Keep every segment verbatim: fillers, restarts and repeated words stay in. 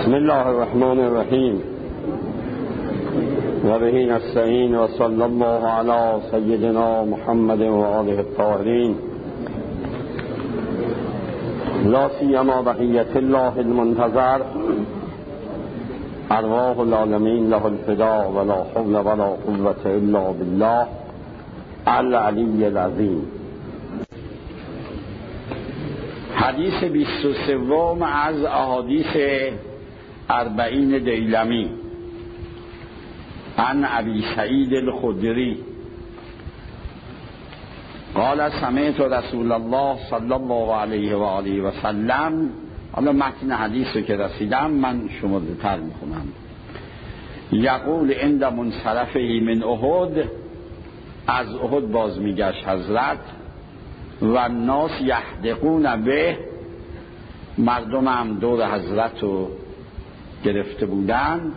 بسم الله الرحمن الرحیم و به نستعین و صلی الله علی سیدنا محمد و آله الطاهرین لا سیما بقیت الله المنتظر ارواح العالمین له الفدا ولا حول ولا قوة الا بالله العلی العظیم. حدیث بیست و سوم از احادیث اربعین دیلمی عن ابی سعید الخدری قال سمعت رسول الله صلی الله علیه و آله و سلم. حالا متن حدیث رو که رسیدم من شمرده تر میخونم. یقول عند منصرفه من احد، از احد باز میگشت حضرت، و الناس یحدقون به، مردم هم دور حضرت رو گرفته بودند.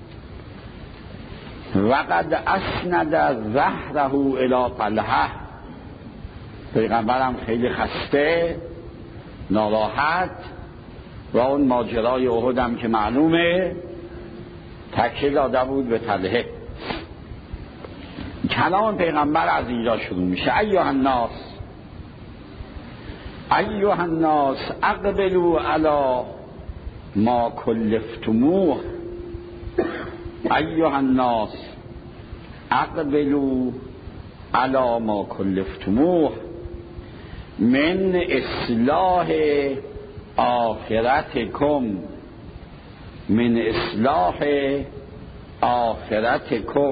و قد اسند ظهره الی طلحه، پیغمبرم خیلی خسته ناراحت و اون ماجرای احد هم که معلومه تکیه داده بود به طلحه. کلام پیغمبر از اینجا شروع میشه: ایها الناس ایها الناس اقبلوا علی ما کلفتموه. ایها الناس اقبلوا علی ما کلفتموه من اصلاح آخرتکم من اصلاح آخرتکم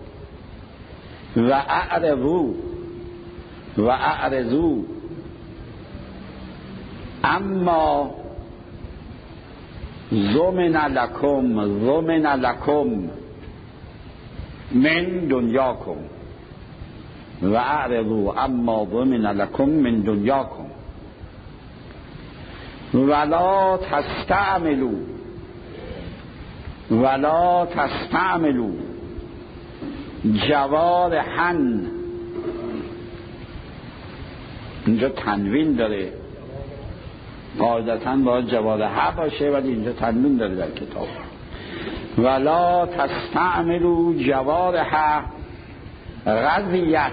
و اعرضوا و اعرضوا اما ضمن لکم ضمن لکم من دنیاکم و اعرضوا اما ضمن لکم من دنیاکم ولا تستعملوا ولا تستعملوا جوارحا. اینجا تنوین داره، قاعدتاً باید جوارحا باشه ولی اینجا تنوین داره در کتاب. ولا تستعملوا جوارحا غذیت،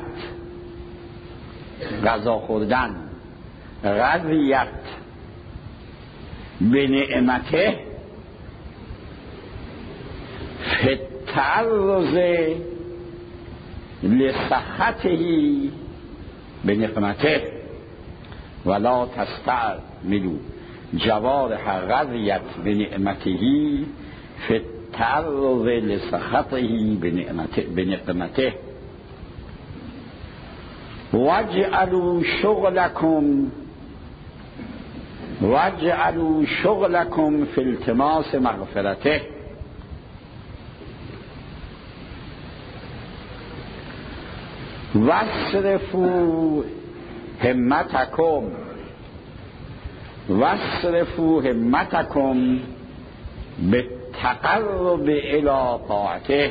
غذا خوردن، غذیت به نعمته فتعرض لسخطه به نقمته. ولا تستعملوا جوارح غذیت به نعمته فتعرض لسخطه به نقمته. واجعلوا شغلكم واجعلوا شغلكم في التماس مغفرته. واصرفوا همتكم واصرفوا همتكم بالتقرب الى طاعته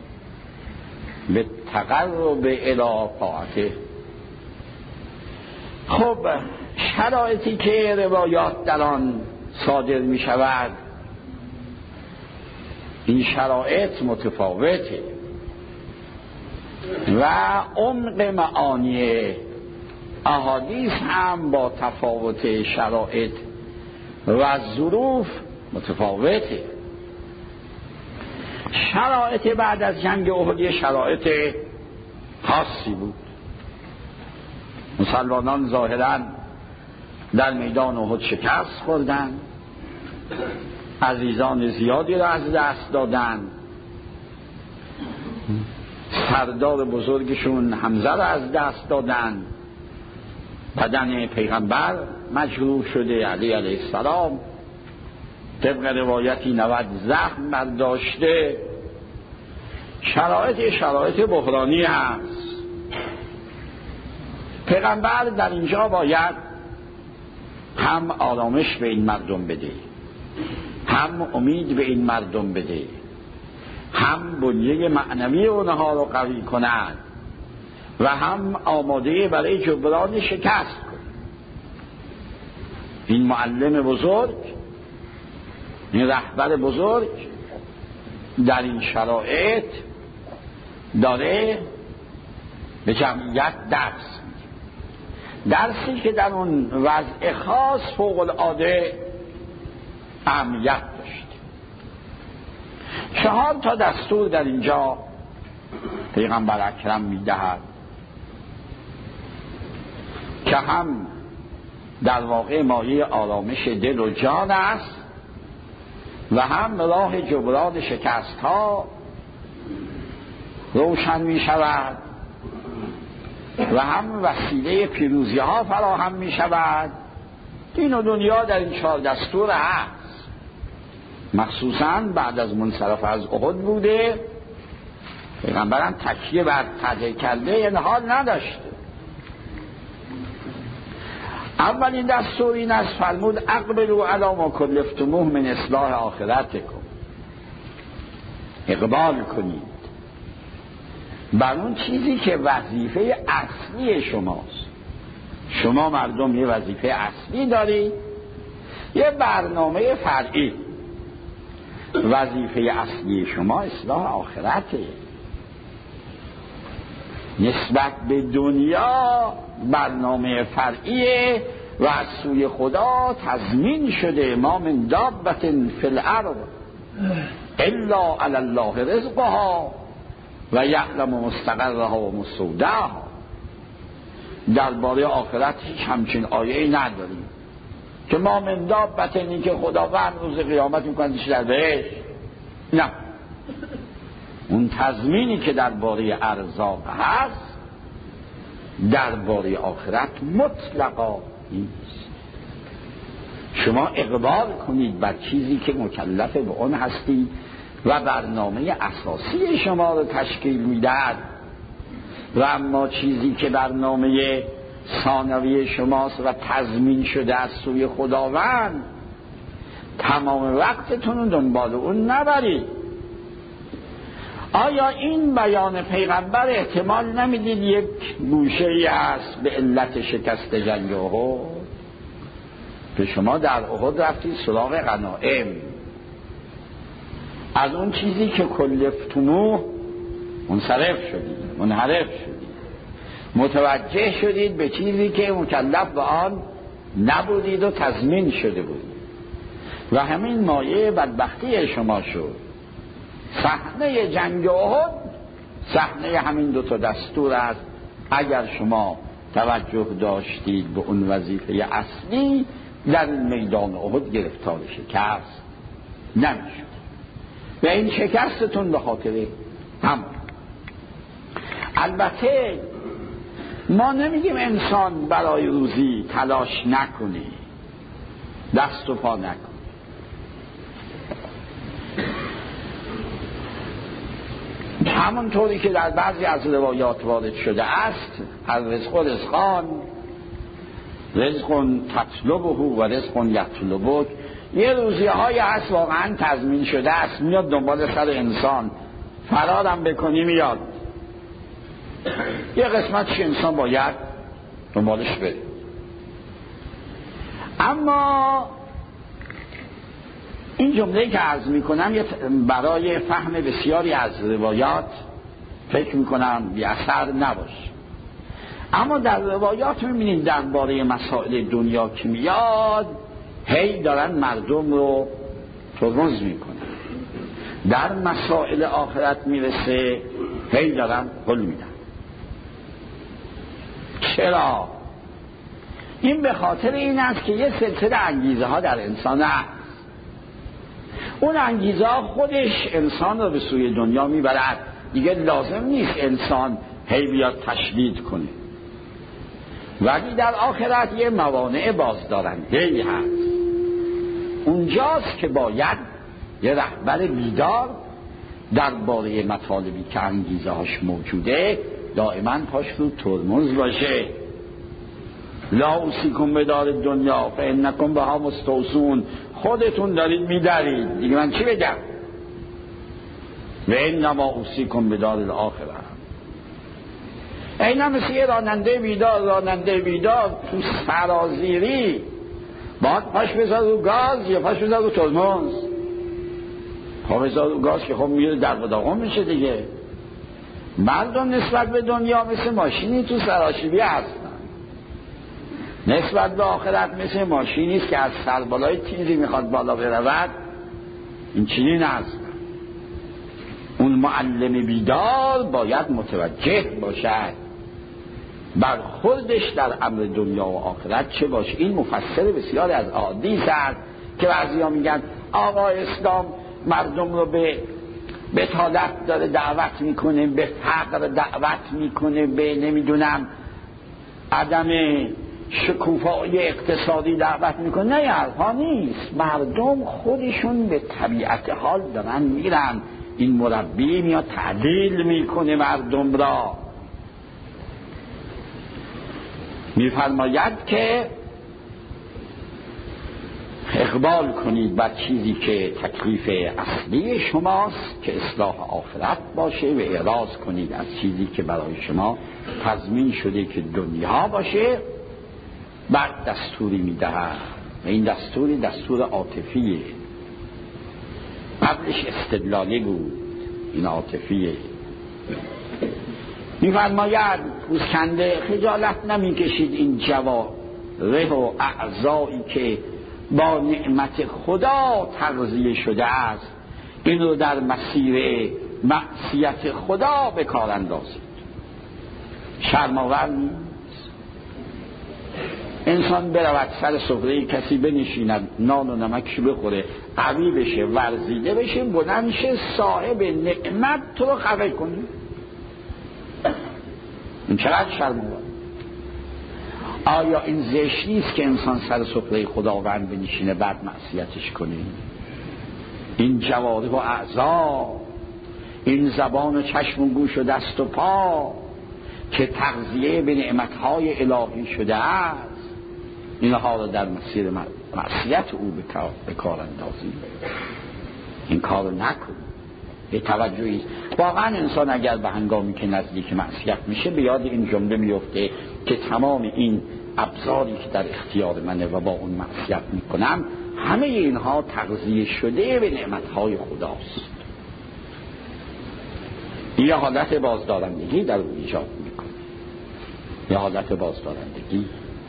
بالتقرب الى طاعته. خب شرایطی که روایات در آن صادر می شود، این شرایط متفاوته و عمق معانی احادیث هم با تفاوت شرایط و ظروف متفاوته. شرایط بعد از جنگ احد شرایط خاصی بود. مسلمانان ظاهراً در میدان احد شکست خوردند، عزیزان زیادی را از دست دادند، سردار بزرگشون حمزه را از دست دادند، بدن پیغمبر مجروح شده علی علیه السلام، طبق روایتی نود زخم برداشته. شرایط شرایط بحرانی هست. پیغمبر در اینجا باید هم آرامش به این مردم بده، هم امید به این مردم بده، هم بنیه معنوی اونها رو قوی کنند و هم آماده برای جبران شکست کنند. این معلم بزرگ این رهبر بزرگ در این شرایط داره به جمعیت درس میده، درسی که در اون وضع خاص فوق العاده اهمیت داشت. چهار تا دستور در اینجا پیغمبر اکرم میدهد که هم در واقع مایه آرامش دل و جان است و هم راه جبران شکست ها روشن می شود و هم وسیله پیروزی ها فراهم می شود. دین و دنیا در این چهار دستور هست. مخصوصا بعد از منصرف از احد بوده، پیغمبرم تکیه بر تده کرده این حال نداشته. اولین دستور این است، فرمود اقبلوا علی ما کلفتموه من اصلاح آخرتکم، اقبال کنید بر اون چیزی که وظیفه اصلی شماست. شما مردم یه وظیفه اصلی دارید، یه برنامه فرعی. وظیفه اصلی شما اصلاح آخرته. نسبت به دنیا برنامه فرعیه و از سوی خدا تضمین شده ما من دابة فی الارض الا علی الله رزقها و یعلم مستقرها و مستودعها. درباره آخرت هیچ همچین آیه‌ای نداریم که ما من دابة اینی که خداوند روز قیامت میکنه در بهش. نه، اون تضمینی که درباره ارزاق هست درباره آخرت مطلقا نیست. شما اقبال کنید بر چیزی که مکلف به اون هستید و برنامه اساسی شما رو تشکیل میدهد، و اما چیزی که برنامه ثانوی شماست و تضمین شده از سوی خداوند، تمام وقتتون رو دنبال اون نبرید. آیا این بیان پیغمبر احتمال نمیدید یک گوشه‌ای هست به علت شکست جنگ احد که شما در احد رفتید سراغ غنایم، از اون چیزی که کلفتموه منصرف شدید، منحرف شدید، متوجه شدید به چیزی که مکلف به آن نبودید و تضمین شده بود و همین مایه بدبختی شما شد. صحنه جنگ احد صحنه همین دو تا دستور است. اگر شما توجه داشتید به اون وظیفه اصلی، در میدان احد گرفتار شکست نمیشد و این شکستتون به خاطر هم. البته ما نمیگیم انسان برای روزی تلاش نکنه، دست و پا نکنه. همونطوری که در بعضی از روایات وارد شده است، از رزق و رزقان، رزق تطلبه و رزق یطلبک، یه روزی های هست واقعا تضمین شده است، میاد دنبال سر انسان، فرارم بکنی میاد. یه قسمتش انسان باید دنبالش بره. اما این جمله‌ای که عرض میکنم برای فهم بسیاری از روایات فکر میکنم بی اثر نباشه، اما در روایات میبینید درباره مسائل دنیا که میاد هی دارن مردم رو ترمز میکنن، در مسائل آخرت میرسه هی دارن قول میدن. چرا؟ این به خاطر این است که یه سلسله انگیزه ها در انسان هست. اون انگیزه ها خودش انسان رو به سوی دنیا میبرد، دیگه لازم نیست انسان هی بیاد تشدید کنه. ولی در آخرت یه موانع بازدارنده هست. اونجاست که باید یه رهبر بیدار درباره مطالبی که انگیزه هاش موجوده دائما پاش رو ترمز باشه. لا اوصیکم بدار دنیا فانکم بها مستوصون، خودتون دارید میدارید، دیگه من چی بگم؟ و انما اوصیکم بدار الاخره. اینا مثل یه راننده بیدار، راننده بیدار تو سرازیری باید پاش بذار رو گاز یا پاش بذار رو ترمز. هزار گاز که خب میره در بداغم میشه دیگه. مردم نسبت به دنیا مثل ماشینی تو سراشیبی هستن، نسبت به آخرت مثل ماشینی است که از سربالای تیزی میخواد بالا برود. این چیزی هست. اون معلم بیدار باید متوجه باشد برخوردش در امر دنیا و آخرت چه باشه. این مفسر بسیار از احادیث است که بعضیا میگن آقا اسلام مردم رو به به طالب داره دعوت میکنه، به فقر دعوت میکنه، به نمیدونم عدم شکوفایی اقتصادی دعوت میکنه. نه، حرفا نیست. مردم خودشون به طبیعت حال دارن میرن. این مربی میاد تعدیل میکنه مردم را. میفرماید که اقبال کنید بر چیزی که تکلیف اصلی شماست که اصلاح آخرت باشه و اعراض کنید از چیزی که برای شما تضمین شده که دنیا باشه. بعد دستوری میدهد و این دستوری دستور عاطفیه. قبلش استدلالی بود، این عاطفیه. میفرماید پوزکنده خجالت نمیکشید این جوارح و اعضایی که با نعمت خدا تغذیه شده است این رو در مسیر معصیت خدا به کار اندازید. شرم‌آور نیست انسان برود سر سفره کسی بنشیند، نان و نمکش بخوره، قوی بشه، ورزیده بشه، بلند شه، صاحب نعمت تو رو خفه کنی. این چقدر شرم‌آور. آیا این زشت نیست که انسان سر سفره خداوند بنشینه بعد معصیتش کنه؟ این جوارح و اعضا، این زبان و چشم و گوش و دست و پا که تغذیه به نعمتهای الهی شده است، اینها را در مسیر معصیت او به کار اندازی. این کار نکن. به توجهی واقعا انسان اگر به هنگامی که نزدیک معصیت میشه به یاد این جمله میفته که تمام این ابزاری که در اختیار منه و با اون معصیت میکنم همه اینها تغذیه شده به نعمتهای خداست. یه حالت بازدارندگی در او ایجاد میکنه، یه حالت بازدارندگی.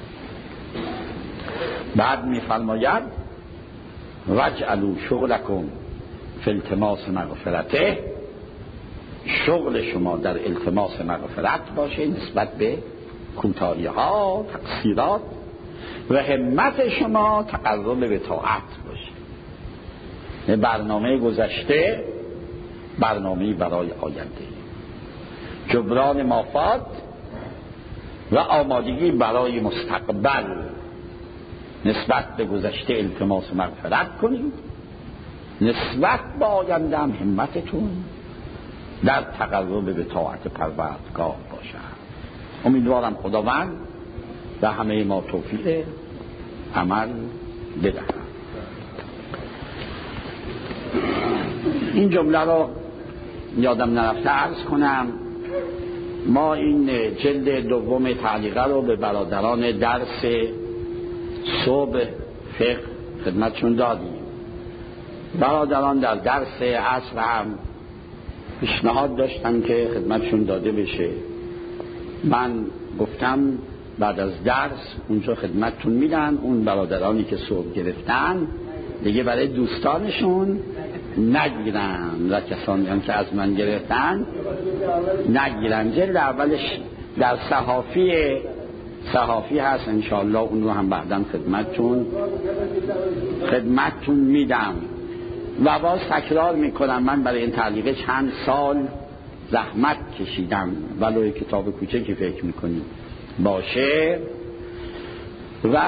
بعد میفرماید وجعلوا شغلکم فی التماس مغفرته، شغل شما در التماس مغفرت باشه نسبت به کوتاهی ها، تقصیرات، و همت شما تقرب به طاعت باشه. برنامه گذشته برنامه برای آینده، جبران مافات و آمادگی برای مستقبل. نسبت به گذشته التماس مغفرت کنید، نسبت به آینده هم همتتون در تقرب به طاعت پروردگار باشد. امیدوارم خداوند و همه ما توفیق عمل بدهد. این جمله رو یادم نرفته عرض کنم. ما این جلد دوم تعلیقه رو به برادران درس صبح فقه خدمتشون دادیم. برادران در درس عصر هم پیشنهاد داشتن که خدمتشون داده بشه. من گفتم بعد از درس اونجا خدمتتون میدن. اون برادرانی که صبح گرفتن دیگه برای دوستانشون نگیرن و کسانی هم که از من گرفتن نگیرن. جلد اولش در صحافی صحافی هست انشاءالله، اون رو هم بعداً خدمتتون خدمتتون میدم. و باز تکرار میکنم من برای این تعلیقه چند سال زحمت کشیدم، ولو کتاب کوچکی فکر میکنیم باشه، و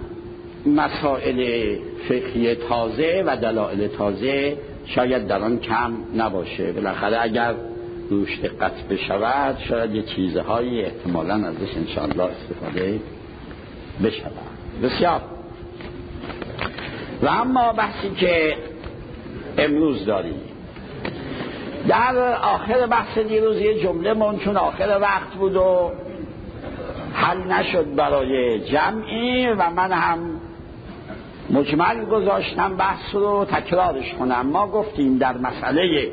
مسائل فقهی تازه و دلایل تازه شاید در آن کم نباشه. بالاخره اگر روش دقت بشود شاید یه چیزهایی احتمالاً ازش انشاءالله استفاده بشود. بسیار. و اما بحثی که امروز داریم، در آخر بحث دیروز یه جمله من چون آخر وقت بود و حل نشد برای جمعی و من هم مجمل گذاشتم بحث رو تکرارش کنم. ما گفتیم در مسئله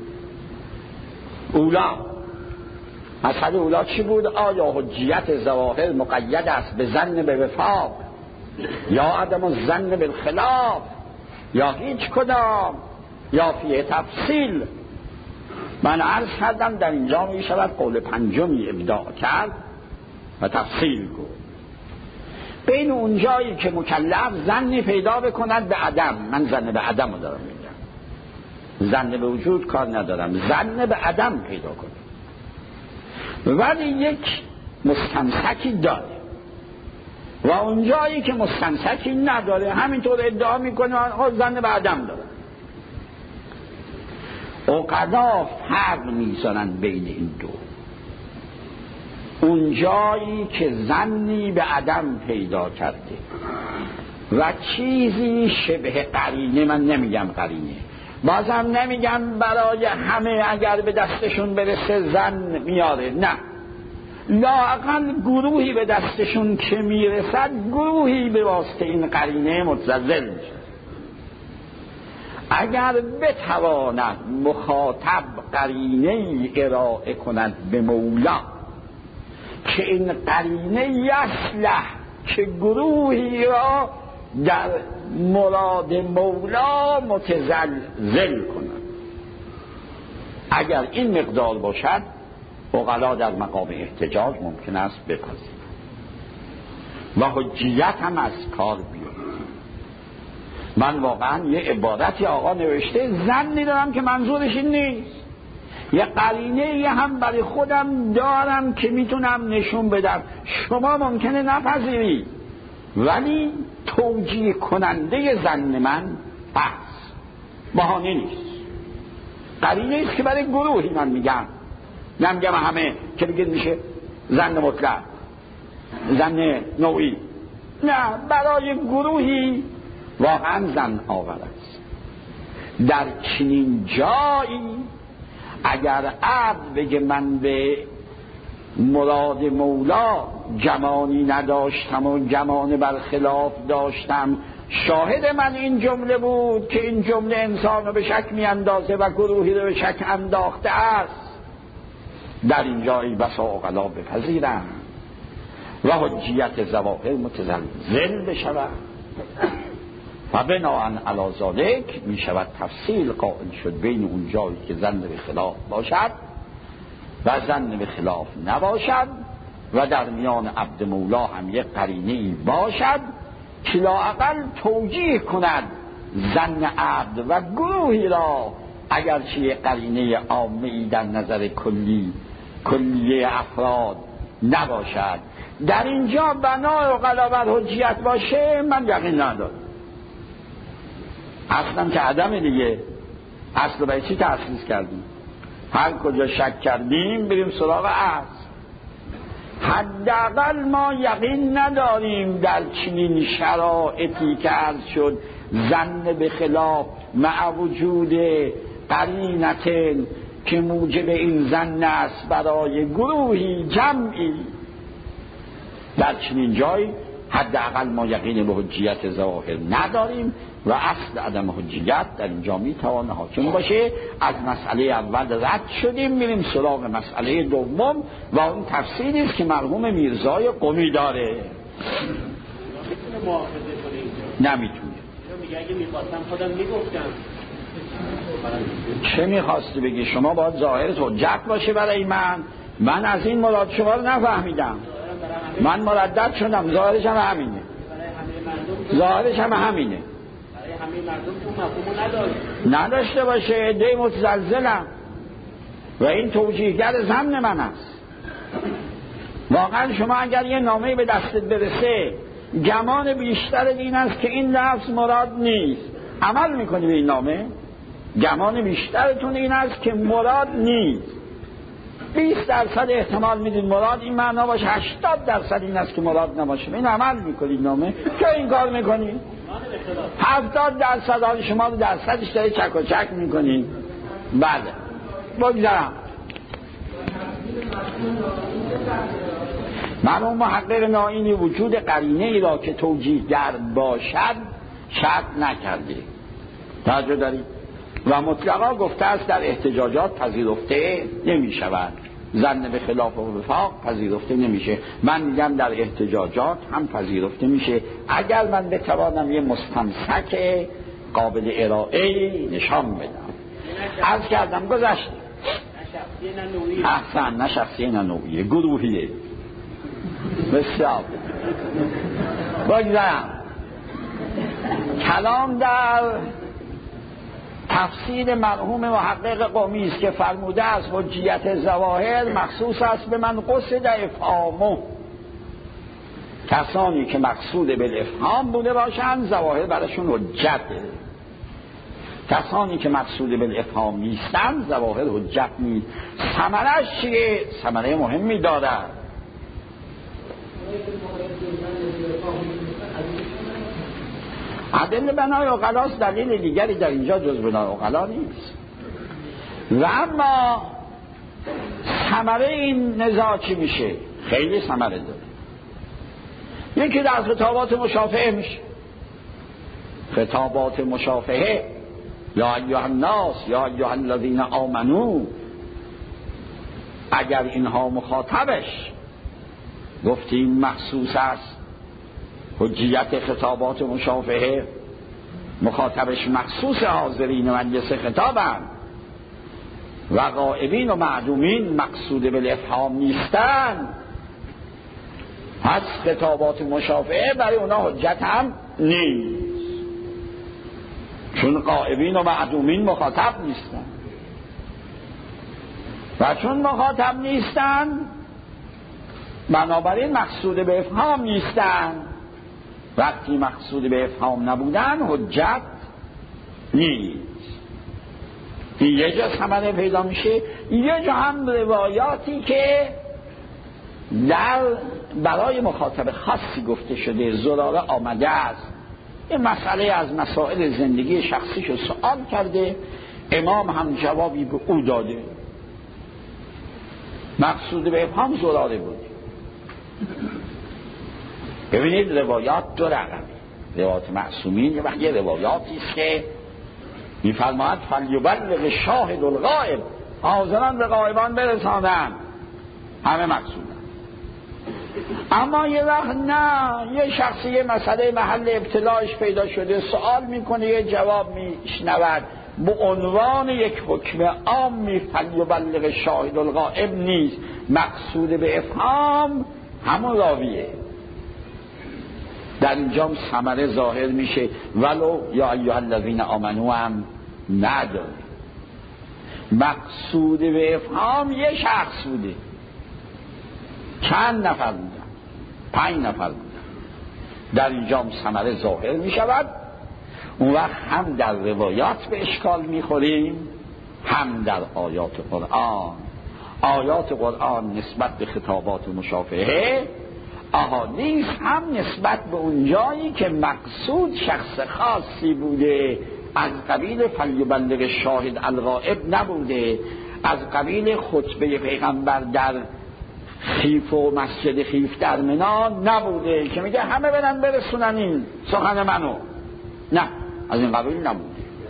اولا، مسئله اولا چی بود؟ آیا حجیت ظواهر مقید است به ظن به وفاق یا عدم الظن بالخلاف یا هیچ کدام یا فی تفصیل؟ من عرض کردم در اینجا می شود قول پنجمی ابداع کرد و تفصیل گفت. بین اونجایی که مکلف ظنی پیدا بکند به عدم، من ظن به عدم رو دارم میگم، ظن به وجود کار ندارم، ظن به عدم پیدا کنم، ولی یک مستمسکی داره و اونجایی که مستمسکی نداره همینطور ادعا میکنه آقا ظن به عدم داره. عقلا فرق میذارن بین این دو. اونجایی که ظنی به عدم پیدا کرده و چیزی شبه قرینه، من نمیگم قرینه، بازم نمیگم برای همه اگر به دستشون برسه ظن میاره، نه، لااقل گروهی به دستشون که میرسد گروهی به واسطه این قرینه متزلزل میشه. اگر بتواند مخاطب قرینه ارائه کند به مولا که این قرینه یصلح که گروهی را در مراد مولا متزلزل کند، اگر این مقدار باشد عقلا در مقام احتجاج ممکن است بپذیرند و حجیت هم از کار بیاد. من واقعا یه عبارتی آقا نوشته ظنی دارم که منظورش این نیست، یه قرینه یه هم برای خودم دارم که میتونم نشون بدم، شما ممکنه نپذیری ولی توجیه کننده ظن من هست، بهانه نیست، قرینه است که برای گروهی من میگم، نمیگم همه که بگید میشه ظن مطلق، ظن نوعی، نه، برای گروهی واقعا ظن آور است. در چنین جایی اگر عبد بگه من به مراد مولا گمانی نداشتم و گمان برخلاف داشتم، شاهد من این جمله بود که این جمله انسان رو به شک می اندازه و گروهی رو به شک انداخته است، در این جایی بسا عقلا بپذیرم و حجیت ظواهر متزلزل بشود و بناءً علی ذلک می شود تفصیل قائل شد بین اون جایی که ظن به خلاف باشد و ظن به خلاف نباشد و در میان عبد مولا هم یک قرینه‌ای باشد که لااقل توجیه کند ظن عبد و گروهی را، اگرچه یک قرینه عامه‌ای در نظر کلی کلیه افراد نباشد. در اینجا بنای عقلا بر حجیت باشه من یقین ندارم. اصلا که عدم دیگه، اصل برای چی تأسیس کردیم؟ هر کجا شک کردیم بریم سراغ اصل. حداقل ما یقین نداریم در چنین شرایطی که عرض شد ظن به خلاف مع وجود قرینت که موجب این ظن است برای گروهی جمعی، در چنین جایی حداقل ما یقین به حجیت ظواهر نداریم و اصل عدم حجیت در اینجا میتوانه حاکم باشه. از مسئله اول رد شدیم، میریم سراغ مسئله دوم و اون تفسیری است که مرحوم میرزای قمی داره. نمیتونه. میگه اگه میخواستم خودم میگفتم. چه میخواستی بگی؟ شما باید ظاهرت حجت باشه برای من. من از این مراد شما رو نفهمیدم، من مردد شدم، ظاهرش هم همینه، ظاهرش هم همینه، برای همه مردم تو مفهومو نداره، نداشته باشه. عده متزلزلم و این توجیهگر ظن من است. واقعا شما اگر یه نامه به دستت برسه گمان بیشتر این است که این لفظ مراد نیست، عمل میکنی به این نامه؟ گمان بیشترتون این است که مراد نیست. بیست درصد احتمال میدین مراد این معنا باشه، هشتاد درصد این است که مراد نباشه. این عمل میکنید نامه که این کار میکنید؟ هفتاد درصد حال شما رو درصدش داره چک و چک میکنید. بله بگذارم. مرحوم محقق نائینی وجود قرینه ای را که توجیهگر باشد شرط نکرده. توجه دارید؟ و مطلقا گفته است در احتجاجات پذیرفته نمی شود، ظن به خلاف و وفاق پذیرفته نمیشه. من میگم در احتجاجات هم پذیرفته میشه اگر من بتوانم یه مستمسک قابل ارائه نشان بدم. عرض کردم گذشت احسن، نه شخصیه نه نوعیه، گروهیه. بسیار بگذارم کلام در تفسیر مرحوم محقق قمی است که فرموده است حجیت ظواهر مخصوص است به من قصد افهامه. کسانی که مقصود به افهام بوده باشند ظواهر براشون حجت، کسانی که مقصود به افهام نیستند ظواهر حجت نیست. ثمرش چیه؟ ثمره مهمی دارد. عدل بنای عقلاست، دلیل دیگری در اینجا جز بنای عقلا نیست. و اما ثمره این نزاع چی میشه؟ خیلی ثمره داره. یکی در خطابات مشافهه میشه. خطابات مشافهه یا ایها الناس یا ایها الذین آمنو، اگر اینها مخاطبش گفتیم مخصوص است، حجیت خطابات مشافهه مخاطبش مخصوص حاضرین مجلس خطابند و غائبین و معدومین مقصود به افهام نیستند، پس خطابات مشافهه برای اونا حجت هم نیست، چون غائبین و معدومین مخاطب نیستند. و چون مخاطب نیستند بنابراین مقصود به افهام نیستند. وقتی مقصود به افهام نبودن حجت نیست. این یه جا ثمره پیدا میشه. یه جا هم روایاتی که در برای مخاطب خاصی گفته شده زراره آمده است، این مسئله از مسائل زندگی شخصیشو سوال کرده، امام هم جوابی به او داده. مقصود به افهام زراره بود. ببینید روایات دو رقمه. روایات معصومین یه وقت یه روایاتی است که می‌فرماید فلیبلغ شاهد الغائب، حاضران به غایبان برسانند، همه مقصودن. اما یه وقت نه، یه شخصی یه مسئله محل ابتلاش پیدا شده سوال میکنه، یه جواب میشنود به عنوان یک حکم عامی فلیبلغ شاهد الغائب نیست، مقصود به افهام همون راویه. در اینجا ثمره ظاهر میشه، ولو یا ایها الذین آمنو هم نداره. مقصود به افهام یه شخص بوده، چند نفر بودن؟ پنج نفر بودن. در اینجا ثمره ظاهر میشود. اون وقت هم در روایات به اشکال میخوریم، هم در آیات قرآن. آیات قرآن نسبت به خطابات مشافهه، احادیث هم نسبت به اون جایی که مقصود شخص خاصی بوده، از قبیل فلیبلغ شاهد الغائب نبوده، از قبیل خطبه پیغمبر در خیف و مسجد خیف در منی نبوده که میگه همه برن برسونن این سخن منو، نه، از این قبیل نبوده.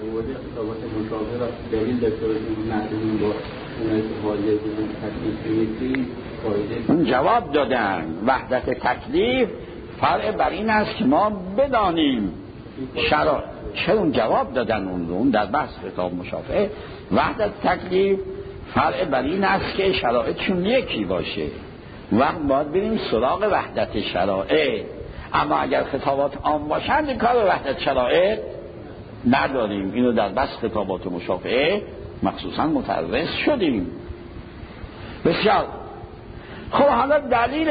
اون جواب دادن وحدت تکلیف فرع بر این است که ما بدانیم شرع. چه اون جواب دادن اون رو اون در بحث خطاب مشافهه وحدت تکلیف فرع بر این است که شرایطشون یکی باشه، وقت باید بریم سراغ وحدت شرایط. اما اگر خطابات عام باشند کار وحدت شرایط نداریم. اینو در بحث خطابات مشافهه مخصوصا متعرض شدیم. بسیار خب، حالا دلیل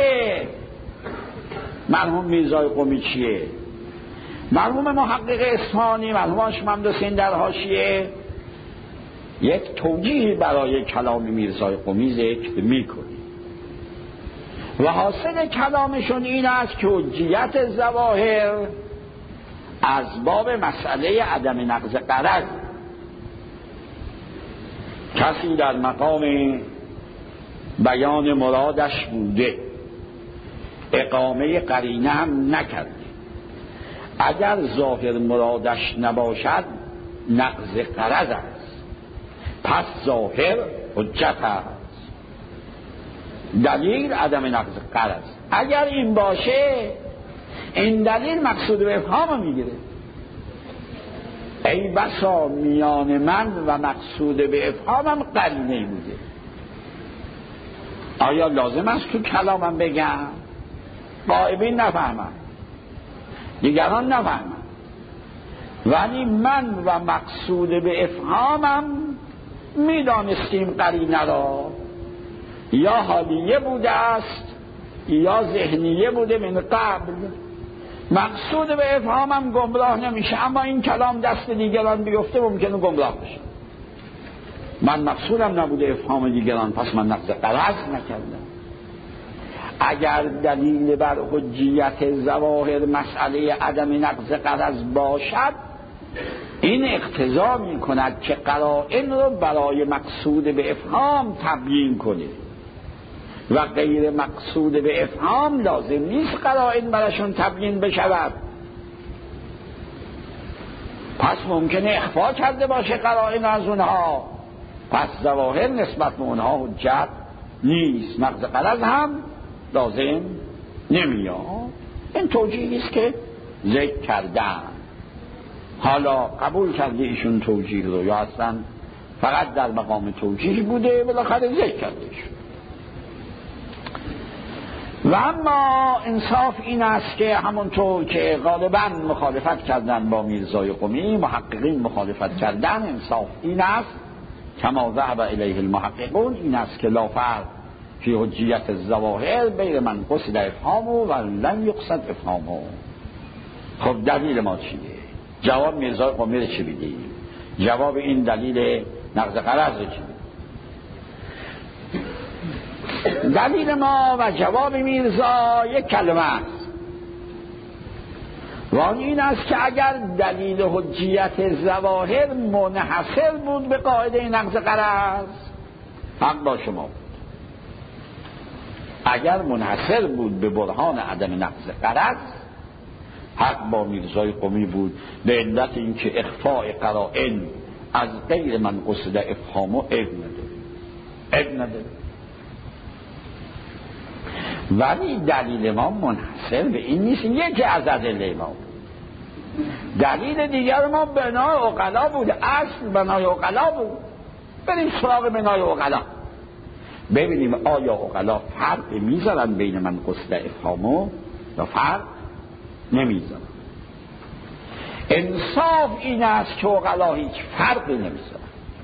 مرحوم میرزای قمی چیه؟ مرحوم محقق اصفهانی، مرحوم هاشم حسین در حاشیه یک توجیه برای کلام میرزای قمی ذکر میکنه و حاصل کلامشون این است که حجیت ظواهر از باب مسئله عدم نقض غرض. کسی در مقام بیان مرادش بوده، اقامه قرینه هم نکرده، اگر ظاهر مرادش نباشد نقض غرض است، پس ظاهر حجت است. دلیل عدم نقض غرض. اگر این باشه این دلیل مقصود به افهام میگیره. ای بسا میان من و مقصود به افهامم قرینه بوده. آیا لازم است تو کلامم بگم؟ غایبین نفهمم، دیگران نفهمم، ولی من و مقصود به افهامم میدانستیم قرینه را، یا حالیه بوده است یا ذهنیه بوده من قبل. مقصود به افهامم گمراه نمیشه، اما این کلام دست دیگران بیفته ممکنه گمراه بشه. من مقصودم نبوده افهام دیگران، پس من نقض غرض نکردم. اگر دلیل بر حجیت ظواهر مسئله عدم نقض غرض باشد، این اقتضا می کند که قرائن رو برای مقصود به افهام تبیین کنه و غیر مقصود به افهام لازم نیست قرائن براشون تبیین بشود. پس ممکنه اخفا کرده باشه قرائن از اونها، پس ظواهر نسبت به اونها حجت نیست، نقض غرض هم لازم نمیاد. این توجیهی است که ذکر کردن. حالا قبول کرده ایشون توجیه رو یا اصلا فقط در مقام توجیه بوده، بالاخره ذکر کرده ایشون. و اما انصاف این است که همونطور که غالبا مخالفت کردن با میرزای قمی، محققین مخالفت کردن، انصاف این است کما ذهب الیه المحققون، این است که لا فرق فی حجیت الظواهر بین من قصد افهامه و لن یقصد افهامه. خب دلیل ما چیه؟ جواب میرزای قمی رو چی بدیم؟ جواب این دلیل نقض غرض رو چی بدیم؟ دلیل ما و جواب میرزا یک کلمه است و این است که اگر دلیل حجیت ظواهر منحصر بود به قاعده نقض غرض، حق با شما بود. اگر منحصر بود به برهان عدم نقض غرض، حق با میرزای قمی بود، به علت اینکه اخفاء قرائن از غیر من قصد افهام و اب نداره اب نداره ولی دلیل ما منحصر به این نیست. یکی از ادله ما بود، دلیل دیگر ما بنای عقلا بود، اصل بنای عقلا بود. بریم سراغ بنای عقلا ببینیم آیا عقلا فرق میذارن بین من قصد افهامو یا فرق نمیذارن. انصاف این است که عقلا هیچ فرقی نمیذارن.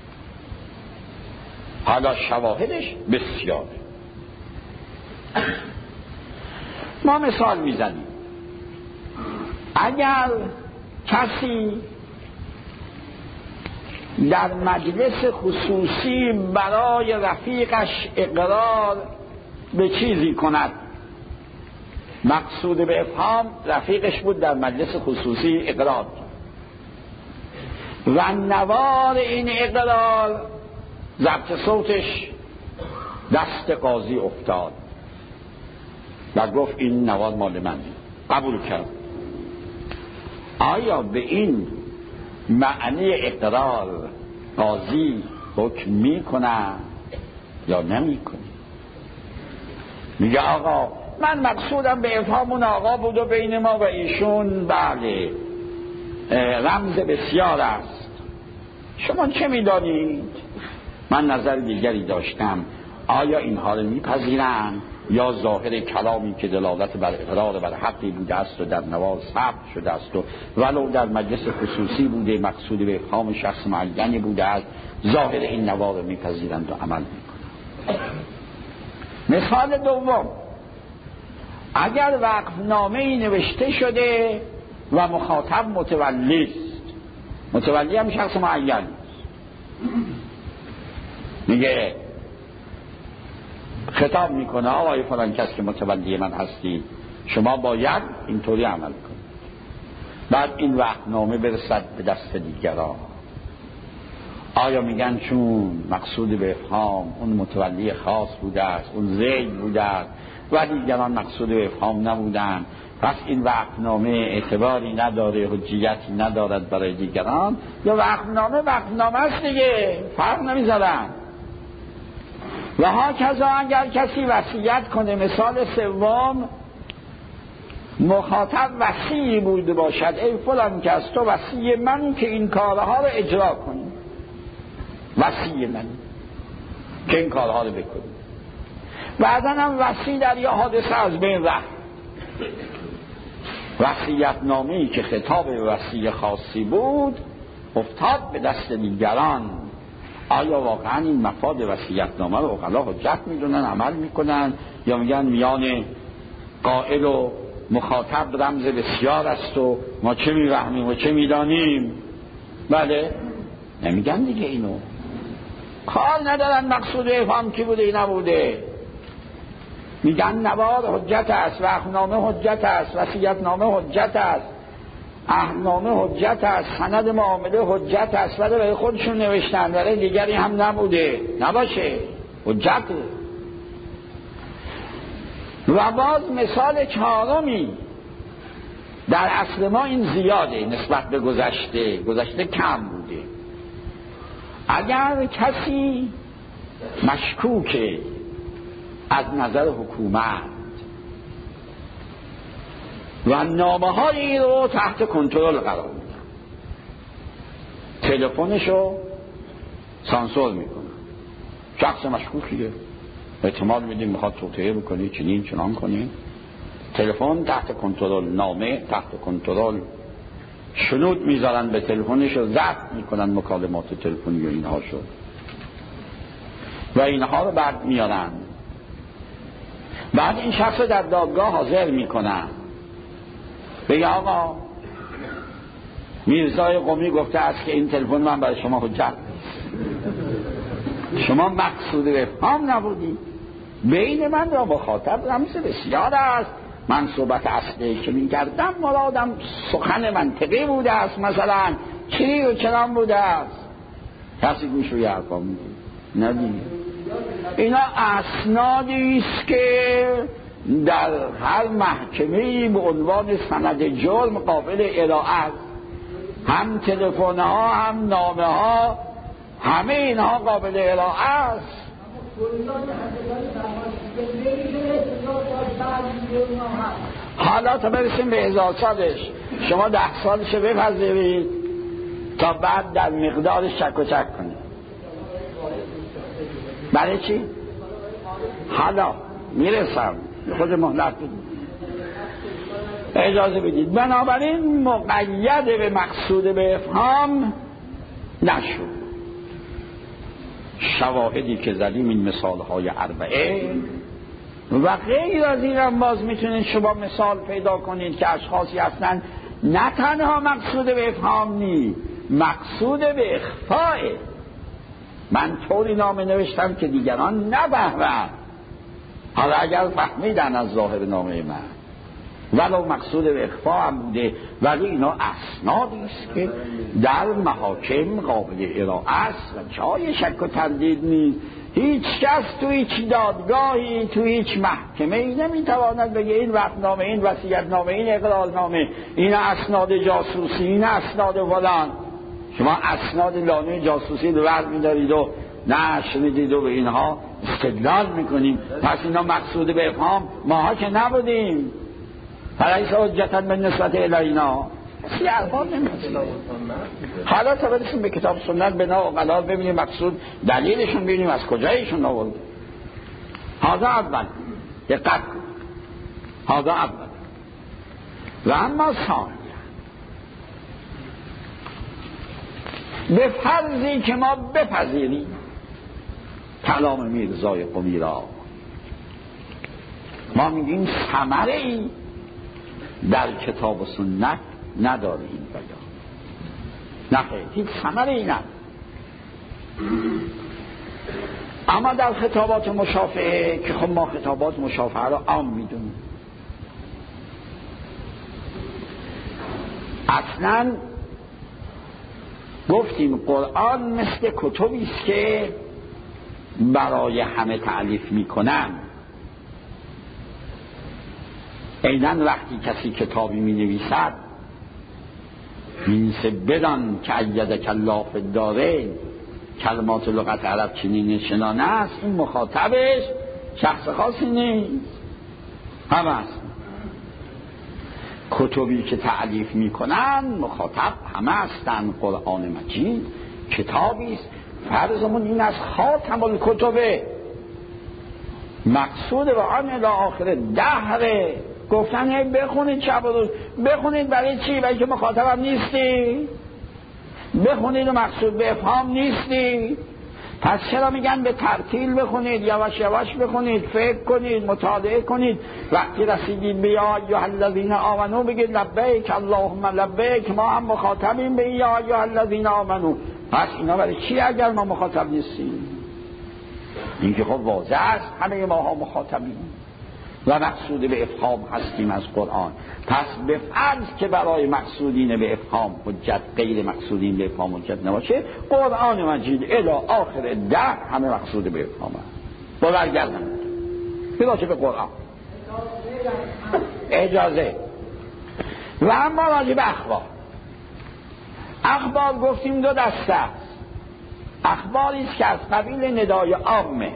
حالا شواهدش بسیاره. ما مثال میزنیم. اگر کسی در مجلس خصوصی برای رفیقش اقرار به چیزی کند، مقصود به افهام رفیقش بود، در مجلس خصوصی اقرار کرد و نوار این اقرار ضبط صوتش دست قاضی افتاد و گفت این نوار مال من، قبول کرد. آیا به این معنی اقرار قاضی حکم میکنه یا نمیکنه؟ میگه آقا من مقصودم به افهامون آقا بود و بین ما و ایشون بله رمز بسیار است، شما چه میدانید؟ من نظر دیگری داشتم. آیا اینها رو میپذیرن یا ظاهر کلامی که دلالت بر اقرار بر حقی بوده است و در نوار ثبت شده است و ولو در مجلس خصوصی بوده مقصود به افهام شخص معینی بوده است، ظاهر این نوار رو میپذیرند و عمل میکنند؟ مثال دوم، اگر وقفنامه‌ای نوشته شده و مخاطب متولی است، متولی هم شخص معین است، میگه خطاب میکنه آقای فلان کس که متولی من هستی، شما باید اینطوری عمل کنید. بعد این وقتنامه برسد به دست دیگران، آیا میگن چون مقصود به افهام اون متولی خاص بوده است، اون زید بوده است و دیگران مقصود به افهام نبودن، پس این وقفنامه اعتباری نداره، حجیتی ندارد برای دیگران؟ یا وقفنامه وقفنامه است دیگه، فرق نمیذارن. و ها کذا اگر کسی وصیت کنه، مثال سوم مخاطب وصی بوده باشد، ای فلان کس تو وصی من که این کارها رو اجرا کنی، وصی من که این کارها رو بکنی. بعداً هم وصی در یه حادثه از بین رفت، وصیت نامه‌ای که خطاب به وصی خاصی بود افتاد به دست دیگران. آیا واقعا این مفاد وصیت نامه رو عقلا حجت میدونن، عمل میکنن، یا میگن میان قائل و مخاطب رمز بسیار است و ما چه میفهمیم و چه میدانیم؟ بله نمیگن دیگه، اینو کار ندارن مقصود افهام کی بوده ای نبوده. میگن نوار حجت است، وقفنامه حجت است، وصیت‌نامه حجت است، عهدنامه حجت است، سند معامله حجت است، ولی برای خودشون نوشتن، برای دیگری هم نبوده، نباشه حجت. و باز مثال چهارمی در اصل ما این زیاده نسبت به گذشته، گذشته کم بوده. اگر کسی مشکوکه از نظر حکومت و نامه های رو تحت کنترل قرار میدن، تلفنشو سانسور میکنن، شخص مشکوکیه، احتمال میدیم میخواد توطئه بکنی، چنین چنان کنی، تلفن تحت کنترل، نامه تحت کنترل، شنود میذارن به تلفنشو، ضبط میکنن مکالمات تلفنی و اینها شد و اینها رو بعد میارن، بعد این شخص در دادگاه حاضر میکنن، بگه آقا میرزای قمی گفته است که این تلفن من برای شما حجت نیست، شما مقصود افهام نبودی، بین من را مخاطب رمز بسیار است، من صحبت اصلی که می کردم مرادم سخن منطقی بوده است، مثلا چی و چنان بوده است، کسی گوش روی حرفا میده ندید. اینا اسنادی است که در هر محکمه‌ای به عنوان سند جرم قابل ارائه است، هم تلفن ها هم نامه ها همه اینها قابل ارائه است. حالا تا برسیم به هزار سالش، شما ده سالش بپذیرید تا بعد در مقدار شک و شک کنید. برای چی؟ حالا میرسم، خود مهلت بدید، اجازه بدید. بنابراین مقید به مقصود به افهام نشد. شواهدی که زدیم این مثالهای اربعه و غیر از این هم باز میتونید شما مثال پیدا کنید که اشخاصی هستند نه تنها مقصود به افهام نی، مقصود به اخفاء. من طوری نامه نوشتم که دیگران نفهمند، حالا اگر فهمیدن از ظاهر نامه من ولو مقصود به اخفاء هم بوده، ولی اینا اسنادی است که در محاکم قابل ارائه است و جای شک و تردید نیست. هیچ کس تو هیچ دادگاهی تو هیچ محکمه ای نمیتواند بگه این وقتنامه، این وصیت‌نامه، این اقرارنامه، این اسناد جاسوسی، این اسناد فلان. شما اسناد لانه جاسوسی رو ورد می‌دارید و نشر میدید و به اینها استدلال میکنیم، پس اینا مقصود به افهام ماها که نبودیم، فلیس حجتا به نسبت الینا. کسی الفاظ نمی‌کنه. حالا تا برسیم به کتاب سنت بنا و قلال ببینیم مقصود دلیلشون، ببینیم از کجایشون آورده. هذا اول، دقت کن، هذا اول. و اما ثانیا، به فرضی که ما بپذیریم کلام میرزای قمی را، ما میگیم ثمره ای در کتاب و سنت نداره این بیان، نه هیچ ثمره ای نداره. اما در خطابات مشافهه که خب ما خطابات مشافهه را عام میدونیم، اصلا گفتیم قرآن مثل کتبی است که برای همه تألیف میکنن. عیناً وقتی کسی کتابی می نویسد مینویسه بدان که ایدک الله فی الدارین، کلمات لغت عرب چنین چنان است، این مخاطبش شخص خاصی نیست، همه است. کتبی که تألیف میکنن مخاطب همه هستن. قرآن مجید کتابی است، فرضمون این از خاتم الکتبه، مقصود و آن الی آخر دهره. گفتن بخونید شب و روز. بخونید برای چی؟ برای که مخاطبم نیستی؟ بخونید و مقصود به افهام نیستی؟ پس چرا میگن به ترتیل بخونید، یواش یواش بخونید، فکر کنید، مطالعه کنید. وقتی رسیدید به یا ایها الذین آمنو بگید لبیک اللهم لبیک، ما هم مخاطبیم به یا ایها الذین آمنو. پس اینا برای چی اگر ما مخاطب نیستیم؟ این که خب واضح است همه ما ها مخاطبیم و مقصود به افهام هستیم از قرآن. پس به فرض که برای مقصودین به افهام حجت، غیر مقصودین به افهام حجت نباشه، قرآن مجید الی آخر ده همه مقصود به افهام هست. بازرگردن بلاشه به قرآن اجازه. و اما راجع به اخبار، اخبار گفتیم دو دسته است. اخباری است که از قبیل ندای عامه،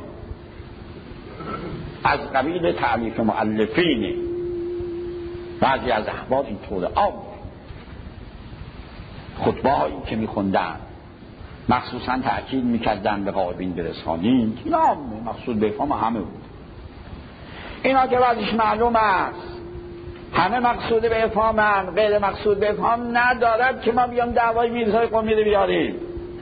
از قبیل تعلیف مؤلفینه. بعضی از اخبار اینطور عام، خطبه هایی که میخوندن مخصوصا تأکید میکردن به غایبین برسانید، این عامه، مقصود به افهام همه بود. اینا که بعضیش معلوم است همه مقصود به افهامن، غیر مقصود به افهام ندارد که ما بیام دعوای میرزای قمی رو بیاریم.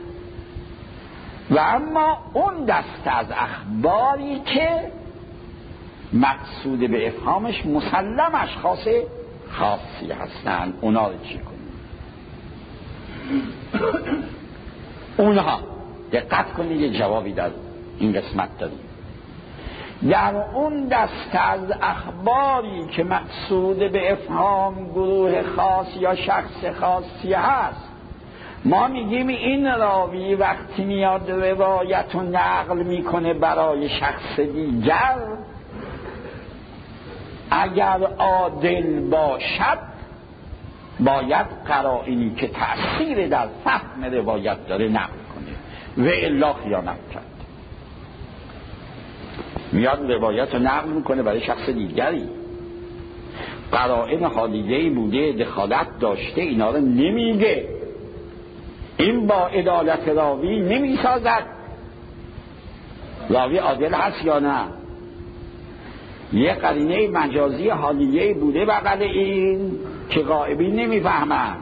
و اما اون دسته از اخباری که مقصود به افهامش مسلم اشخاص خاصی هستند، اونا رو چی کنیم؟ اونها دقت کنید، یه جوابی در این قسمت داریم. در اون دسته از اخباری که مقصود به افهام گروه خاص یا شخص خاصی هست، ما میگیم این راوی وقتی میاد روایت و نقل میکنه برای شخص دیگر، اگر عادل باشد باید قرائنی که تأثیر در فهم روایت داره نقل کنه و الا خیانت کرد. میاد روایت رو نقل میکنه برای شخص دیگری، قرائن حالیه‌ای بوده، دخالت داشته، اینا رو نمیگه. این با عدالت راوی نمیسازد. راوی عادل هست یا نه؟ یه قرینه مجازی حالیه‌ای بوده بغل این که غائبی نمیفهمن.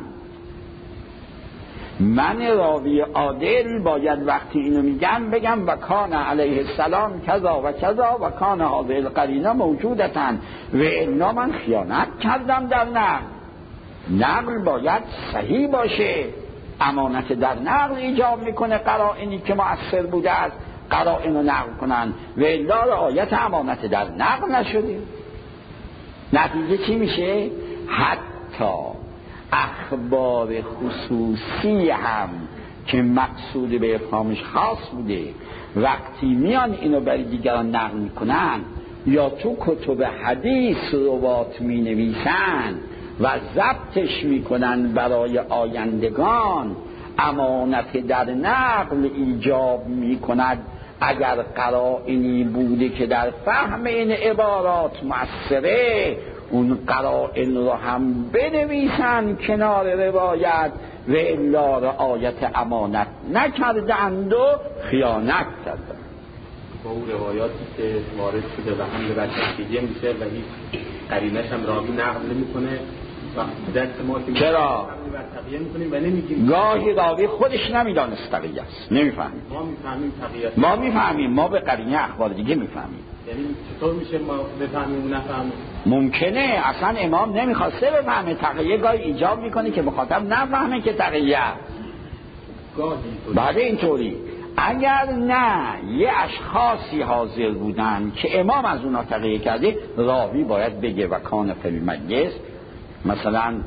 من راوی عادل باید وقتی اینو میگم بگم و کان علیه السلام کذا و کذا و کان هذه القرینه موجودتن و الا من خیانت کردم در نقل. نقل باید صحیح باشه. امانت در نقل ایجاب میکنه قرائنی که مؤثر بوده است قرائن رو نقل کنن و الا رعایت امانت در نقل نشده. نتیجه چی میشه؟ حتی اخبار خصوصی هم که مقصود به افهامش خاص بوده وقتی میان اینو برای دیگران نقل میکنن یا تو کتب حدیث روات مینویسن و ضبطش میکنن برای آیندگان، امانت در نقل ایجاب میکند اگر قرائنی بوده که در فهم این عبارات مؤثره، اون قرائن رو هم بنویسن کنار روایت و الا رعایت امانت نکردند و خیانت کردند. با اون روایاتی که وارد شده و هم به بچگی میشه و هیچ قرینش هم راوی نقل نمیکنه و دست ما که چرا؟ تقیه میکنیم و نمیگیم. گاهی راوی خودش نمیدانست تقیه است، نمیفهمیم. ما میفهمیم تقیه است. ما میفهمیم، ما به قرینه اخبار دیگه میفهمیم. یعنی چطور میشه ما بفهمیم و نفهمیم؟ ممکنه اصلا امام نمیخواسته بفهمه، تقیه گاهی ایجاب میکنه که مخاطب نفهمه که تقیه است. گاهی بعد اینطوری اگر نه یه اشخاصی حاضر بودن که امام از اونا تقیه کرده، راوی باید بگه و کان فی المجلس، مثلا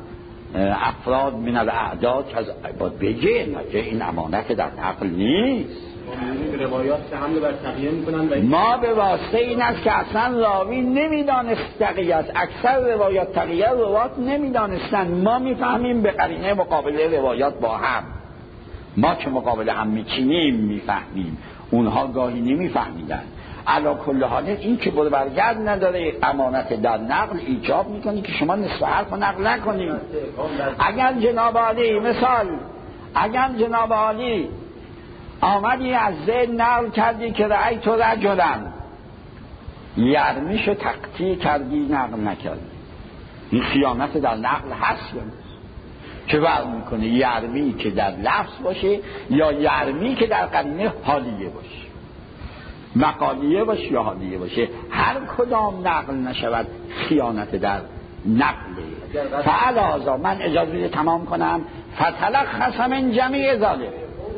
افراد من الاعداد که از باید بگه نگه این امانت در نقل نیست. روایات که حمل بر تقیه میکنن ما به واسطه این است که اصلا راوی نمیدانست تقیه است. اکثر روایات تقیه روایات نمیدانستن. ما میفهمیم به قرینه مقابله روایات با هم. ما که مقابله هم میچینیم میفهمیم، اونها گاهی نمیفهمیدن. علا کل حال این که برو برگرد نداره. امانت در نقل ایجاب میکنی که شما نصف حرف نقل نکنید. اگر جناب عالی مثال اگر جناب عالی آمدی از زید نقل کردی که رأیت رجلا، یرمیشو تقطیع کردی نقل نکردی، این خیانت در نقل هست یا نیست؟ چه فرق میکنه یرمی که در لفظ باشه یا یرمی که در قرینه حالیه باشه، مقالیه باشه یا حالیه باشه، هر کدام نقل نشود خیانت در نقله. فعلا من اجازه بده تمام کنم. فتلخص من جمیع ذالک،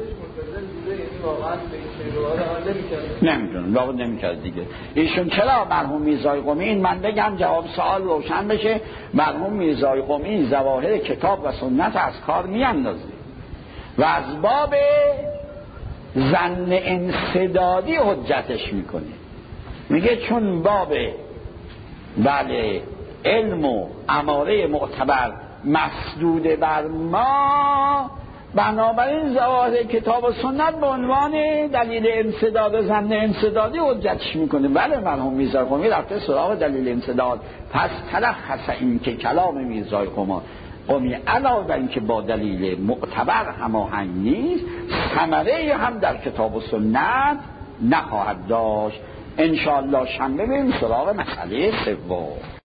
نمیدونم واقعا نمیکرد دیگه ایشون. چرا مرحوم میرزای قمی، این من بگم جواب سوال روشن بشه، مرحوم میرزای قمی ظواهر کتاب و سنت از کار میاندازه و از باب ظن انسدادی حجتش میکنه. میگه چون باب بله علم و اماره معتبر مسدود بر ما، بنابراین ظواهر کتاب و سنت به عنوان دلیل انسداد و ظن انسدادی حجتش میکنه. بله مرحوم میرزای قمی رفته سراغ دلیل انسداد. پس تلخص این که کلام میرزای قمی علاوه بر این که با دلیل معتبر هماهنگ نیست، ثمره هم در کتاب و سنت نخواهد داشت. انشاءالله شنبه بریم سراغ مسئله سوم.